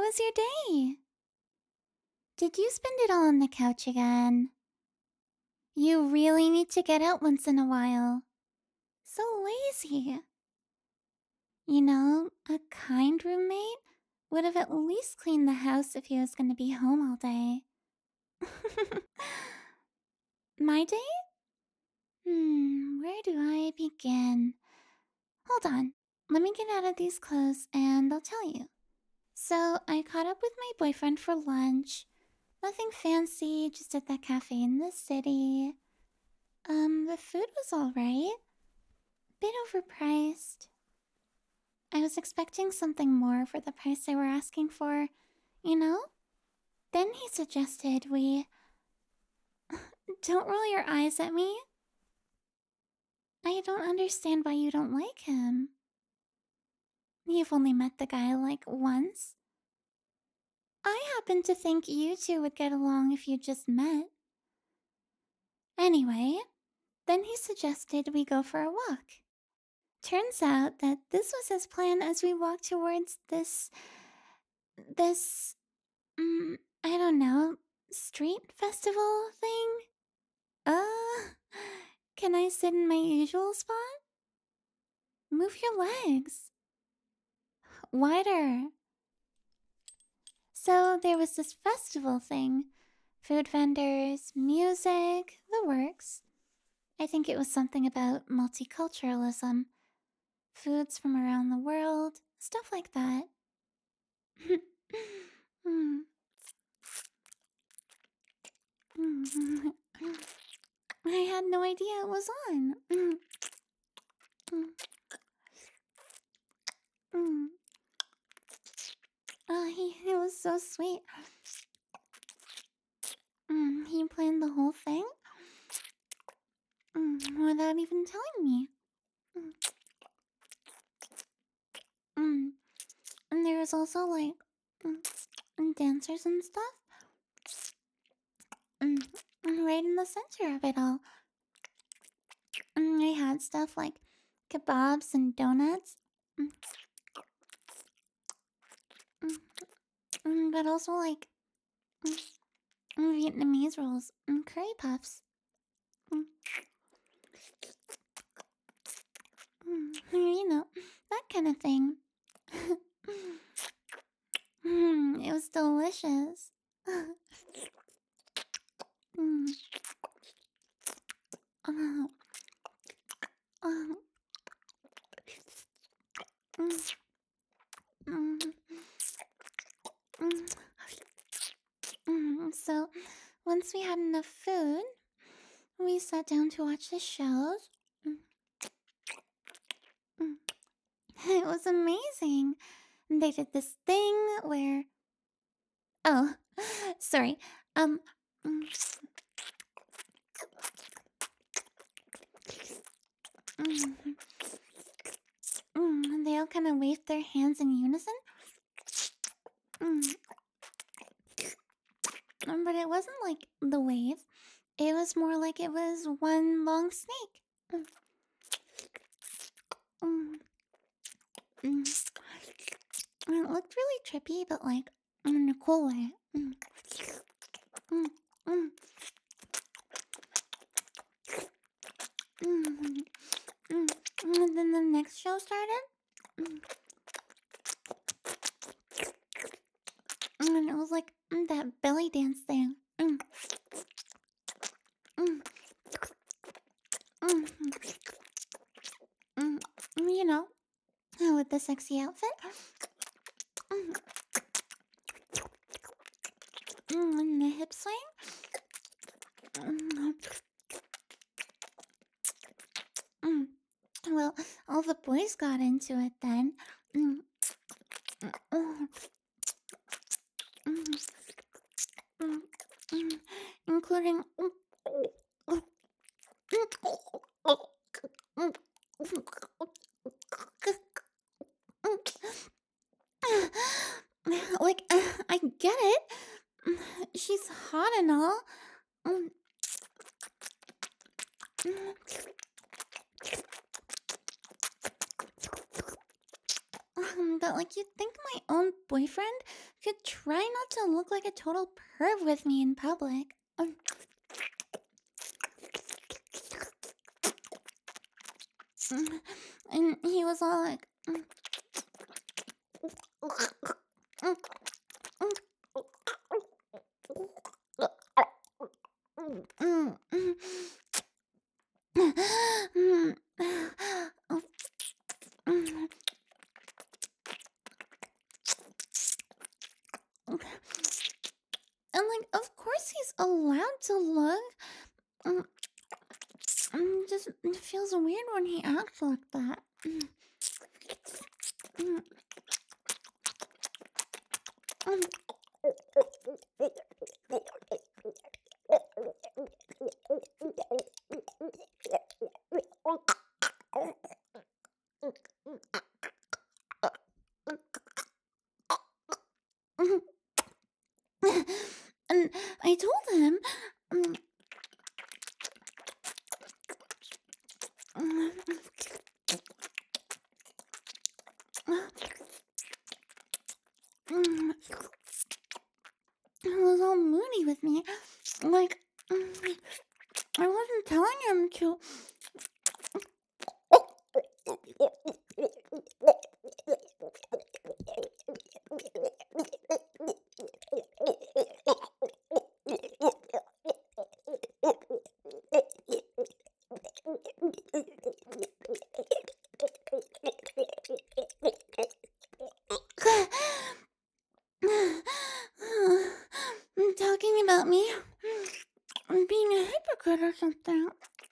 was your day? Did you spend it all on the couch again? You really need to get out once in a while. So lazy. A kind roommate would have at least cleaned the house if he was going to be home all day. My day? Where do I begin? Hold on. Let me get out of these clothes and I'll tell you. So, I caught up with my boyfriend for lunch. Nothing fancy, just at that cafe in the city. The food was alright. Bit overpriced. I was expecting something more for the price they were asking for, you know? Then he suggested we. Don't roll your eyes at me. I don't understand why you don't like him. You've only met the guy like once. I happen to think you two would get along if you just met. Anyway, then he suggested we go for a walk. Turns out that this was his plan as we walked towards this, I don't know, street festival thing? Uh, can I sit in my usual spot? Move your legs. Wider. So there was this festival thing. Food vendors, music, the works. I think it was something about multiculturalism. Foods from around the world, stuff like that. Hmm. I had no idea it was on. He was so sweet. He planned the whole thing without even telling me. Mm. And there was also like dancers and stuff. Right in the center of it all. They had stuff like kebabs and donuts. Mm, but also like mm, Vietnamese rolls and curry puffs. Mm, that kind of thing. It was delicious. Mm, uh, um, mm, mm, mm, So, once we had enough food, we sat down to watch the shows. Mm, mm. It was amazing. They did this thing where. Oh, sorry. Um. mm, mm, they all kind of waved their hands in unison. Mm, but it wasn't like the wave. It was more like it was one long snake. Mm, mm, mm. It looked really trippy, but like in a cool way. Mm, mm, mm, mm. And then the next show started. Mm, and it was like that belly dance thing. Mm, mm, mm, you know, with the sexy outfit. Mm, and the hip swing. Mm, mm. Well, all the boys got into it then. Mm, mm, mm, mm, mm, including. Like, I get it. She's hot and all. Mm, but, like, you'd think my own boyfriend could try not to look like a total perv with me in public. And he was all like, and like, of course he's allowed to look. Just it feels weird when he acts like that. And I told him, he was all moody with me. Like, I wasn't telling him to. Talking about me being a hypocrite or something.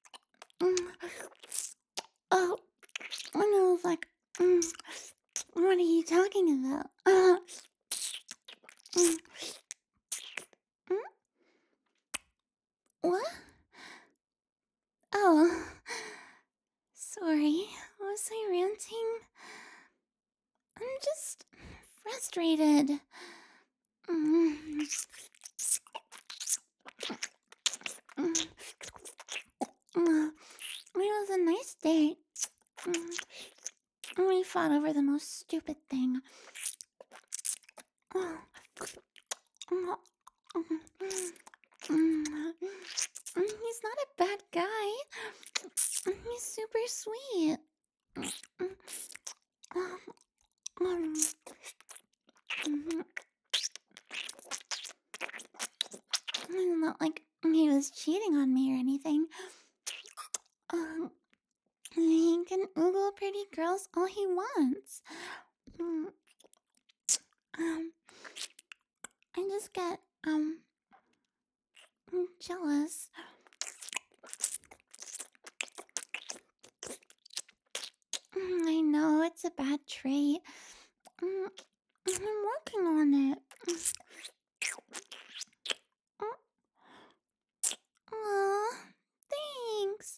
Oh, and I was like, what are you talking about? What? Oh, sorry. Was I ranting? I'm just frustrated. Mm. It was a nice day. We fought over the most stupid thing. He's not a bad guy. He's super sweet. It's not like he was cheating on me or anything. He can oogle pretty girls all he wants. I just get jealous. I know it's a bad trait. I'm working on it. Aw, thanks.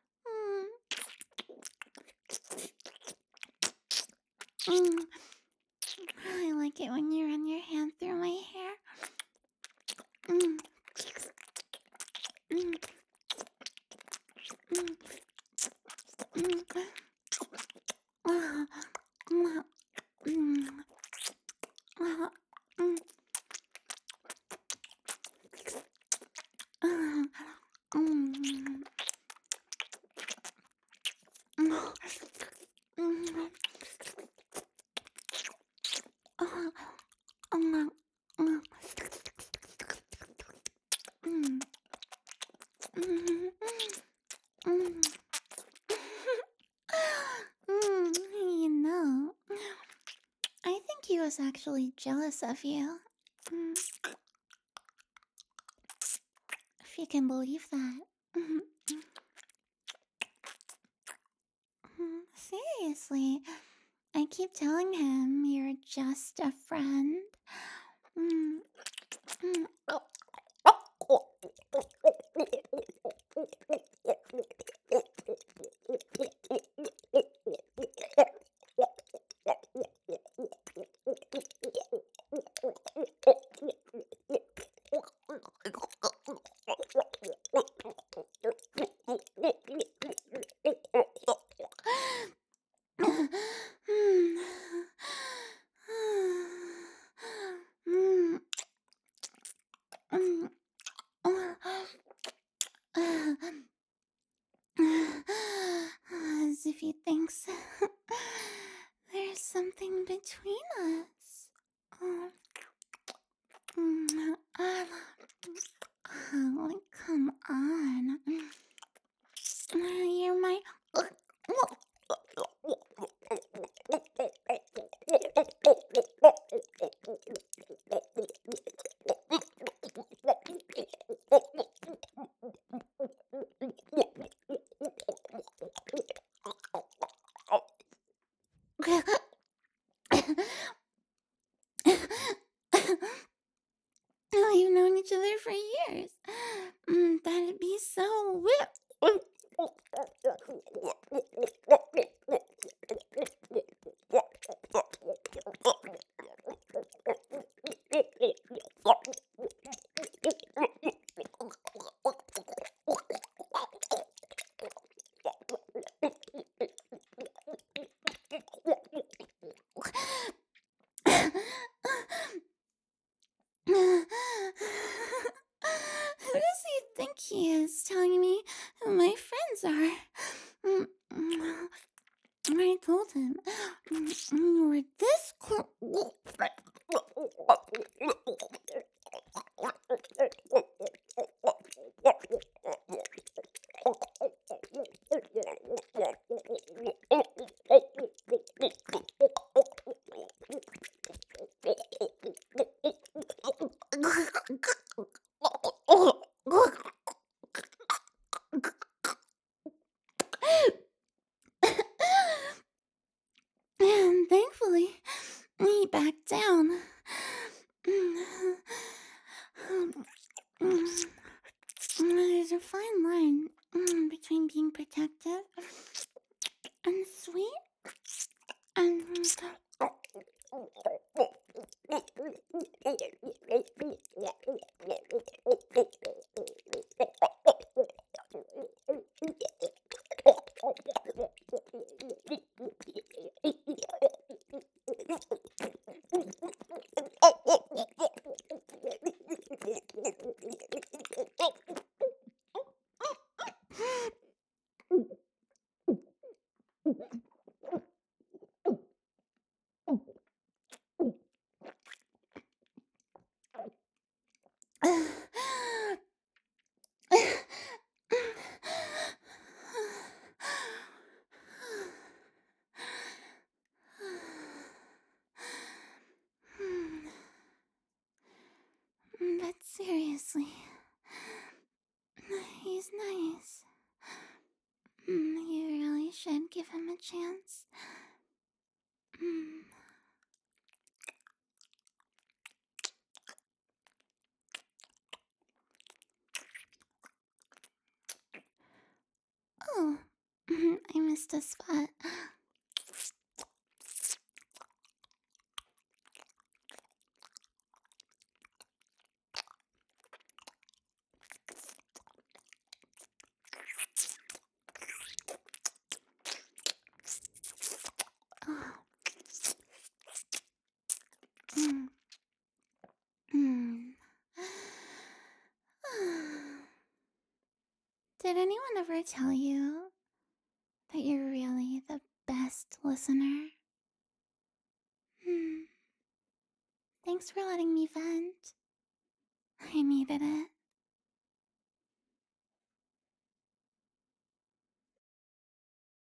I like it when you run your hand through my hair. You know, I think he was actually jealous of you. If you can believe that. Seriously, I keep telling him you're just a friend. if he thinks there's something between us. Oh, like, come on. You're my. We've known each other for years. That'd be so weird. Who does he think he is telling me who my friends are? I told him you were this cool. And thankfully, he backed down. There's a fine line between being protective and sweet and. But seriously, he's nice. You really should give him a chance. Oh, I missed a spot. Mm. Mm. Did anyone ever tell you that you're really the best listener? Hmm. Thanks for letting me vent.